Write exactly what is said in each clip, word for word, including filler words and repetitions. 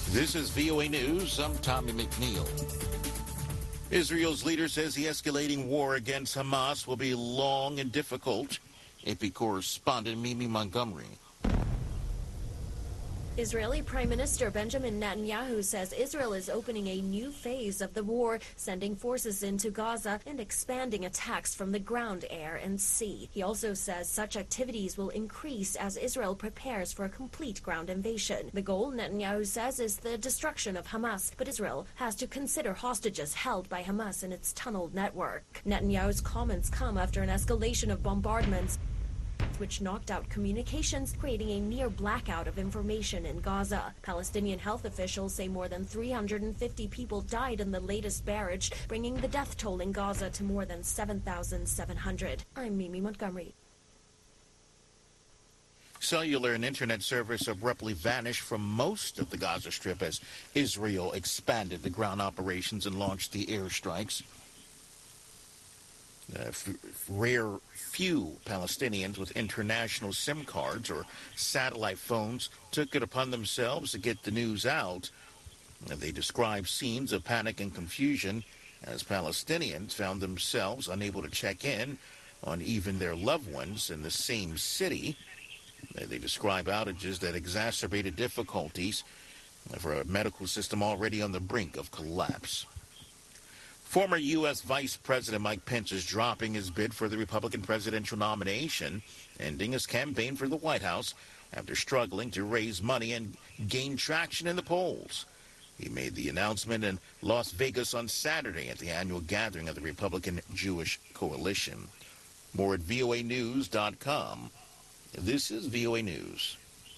This is V O A News. I'm Tommy McNeil. Israel's leader says the escalating war against Hamas will be long and difficult. A P correspondent Mimi Montgomery. Israeli Prime Minister Benjamin Netanyahu says Israel is opening a new phase of the war, sending forces into Gaza and expanding attacks from the ground, air, and sea. He also says such activities will increase as Israel prepares for a complete ground invasion. The goal, Netanyahu says, is the destruction of Hamas, but Israel has to consider hostages held by Hamas in its tunnel network. Netanyahu's comments come after an escalation of bombardments which knocked out communications, creating a near blackout of information in Gaza. Palestinian health officials say more than three hundred fifty people died in the latest barrage, bringing the death toll in Gaza to more than seven thousand seven hundred. I'm Mimi Montgomery. Cellular and internet service abruptly vanished from most of the Gaza Strip as Israel expanded the ground operations and launched the airstrikes. Uh, f- rare few Palestinians with international SIM cards or satellite phones took it upon themselves to get the news out. Uh, they described scenes of panic and confusion as Palestinians found themselves unable to check in on even their loved ones in the same city. Uh, they describe outages that exacerbated difficulties for a medical system already on the brink of collapse. Former U S. Vice President Mike Pence is dropping his bid for the Republican presidential nomination, ending his campaign for the White House after struggling to raise money and gain traction in the polls. He made the announcement in Las Vegas on Saturday at the annual gathering of the Republican Jewish Coalition. More at V O A news dot com. This is V O A News.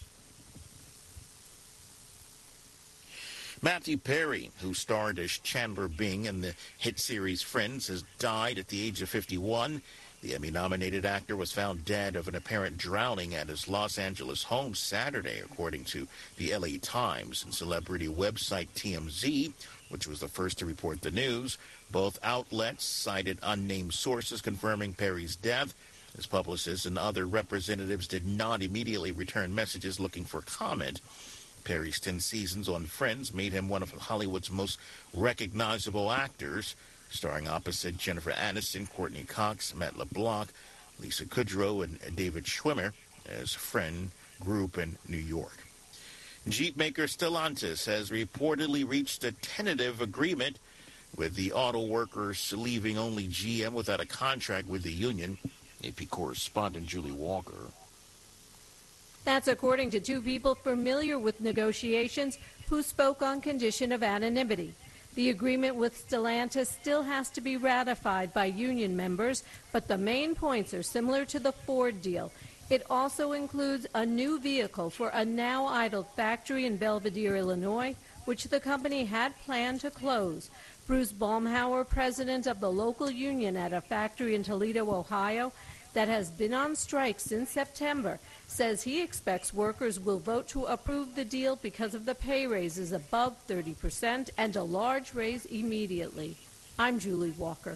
Matthew Perry, who starred as Chandler Bing in the hit series Friends, has died at the age of fifty-one. The Emmy-nominated actor was found dead of an apparent drowning at his Los Angeles home Saturday, according to the L A Times and celebrity website T M Z, which was the first to report the news. Both outlets cited unnamed sources confirming Perry's death. His publicists and other representatives did not immediately return messages looking for comment. Perry's ten seasons on Friends made him one of Hollywood's most recognizable actors, starring opposite Jennifer Aniston, Courtney Cox, Matt LeBlanc, Lisa Kudrow, and David Schwimmer as Friend group in New York. Jeep maker Stellantis has reportedly reached a tentative agreement with the auto workers, leaving only G M without a contract with the union. A P correspondent Julie Walker. That's according to two people familiar with negotiations who spoke on condition of anonymity. The agreement with Stellantis still has to be ratified by union members, but the main points are similar to the Ford deal. It also includes a new vehicle for a now idle factory in Belvidere, Illinois, which the company had planned to close. Bruce Baumhauer, president of the local union at a factory in Toledo, Ohio, that has been on strike since September, says he expects workers will vote to approve the deal because of the pay raises above thirty percent and a large raise immediately. I'm Julie Walker.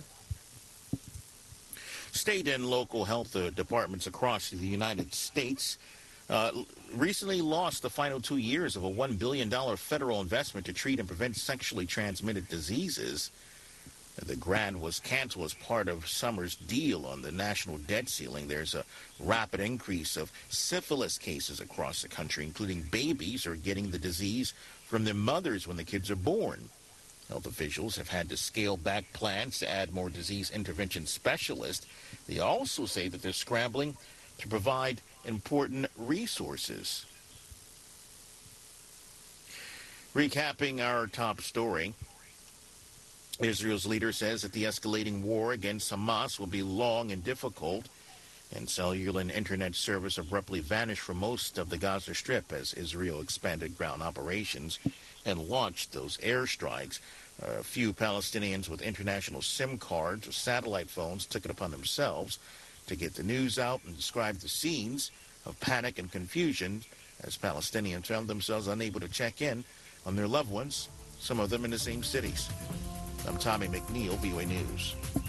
State and local health uh, departments across the United States uh, recently lost the final two years of a one billion dollars federal investment to treat and prevent sexually transmitted diseases. The grant was canceled as part of summer's deal on the national debt ceiling. There's a rapid increase of syphilis cases across the country, including babies are getting the disease from their mothers when the kids are born. Health officials have had to scale back plans to add more disease intervention specialists. They also say that they're scrambling to provide important resources. Recapping our top story. Israel's leader says that the escalating war against Hamas will be long and difficult, and cellular and internet service abruptly vanished from most of the Gaza Strip as Israel expanded ground operations and launched those airstrikes. A few Palestinians with international SIM cards or satellite phones took it upon themselves to get the news out and describe the scenes of panic and confusion as Palestinians found themselves unable to check in on their loved ones, some of them in the same cities. I'm Tommy McNeil, V O A News.